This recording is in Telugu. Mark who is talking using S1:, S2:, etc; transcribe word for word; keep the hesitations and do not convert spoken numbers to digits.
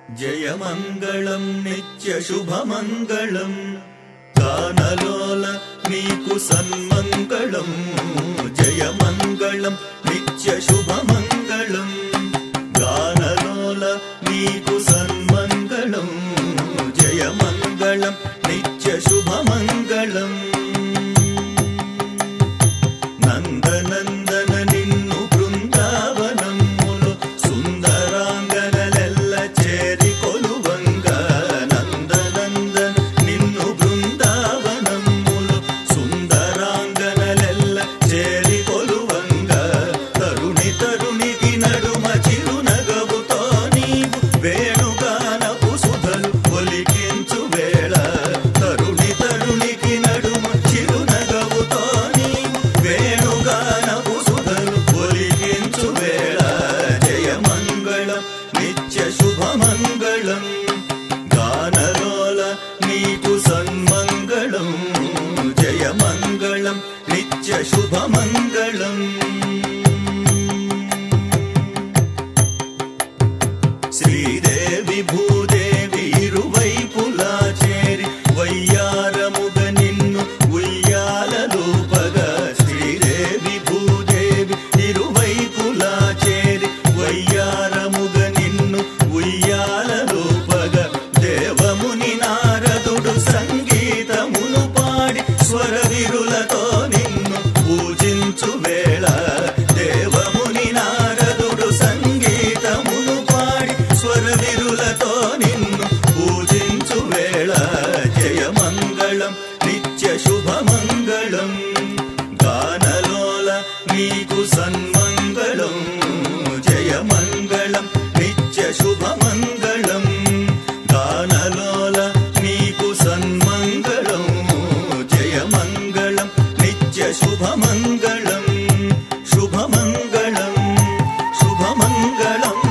S1: జయమంగళం నిత్య శుభమంగళం గానలోల నీకు సన్మంగళం. జయమంగళం నిత్య శుభమంగళం గానలోల నీకు సన్మంగళం. జయమంగళం నిత్య శుభమంగళం. నందనందన నిన్ను బృందావనములో సుందరాంగనలెల్ల చేరి కొలువంగ. నందనందన నిన్ను బృందావనములో సుందరాంగనలెల్ల చేరి కొలువంగ. తరుణి తరునికి నడుమ చిరునగవుతో నీవు వేణుగానపు సుధలు ఒలికించు వేళ. తరుణి తరునికి నడుమ చిరునగవుతో నీవు వేణుగానపు సుధలు ఒలికించు వేళ. జయమంగళం నిత్య శుభమంగళం గానలోల నీకు సన్మంగళం. జయమంగళం నిత్య శుభమంగళం. శ్రీదేవి భూదేవి ఇరువైపులా చేరి వయ్యారముగ నిన్ను ఉయ్యాలలోపగా. శ్రీదేవి భూదేవి ఇరువైపులా చేరి వయ్యారముగ నిన్ను ఉయ్యాలలోపగా. దేవముని నారదుడు సంగీతమును పాడి స్వరవిరులతో నిన్ను పూజించు వేళ. దేవముని నారదుడు సంగీతమును పాడి స్వరవిరులతో నిన్ను పూజించు వేళ. జయమంగళం నిత్య శుభమంగళం గానలోల నీకు సన్మంగళం. జయమంగళం నిత్య శుభమంగళం గానలోల నీకు సన్మంగళం. జయమంగళం నిత్య శుభమంగళం. శుభమంగళం శుభమంగళం.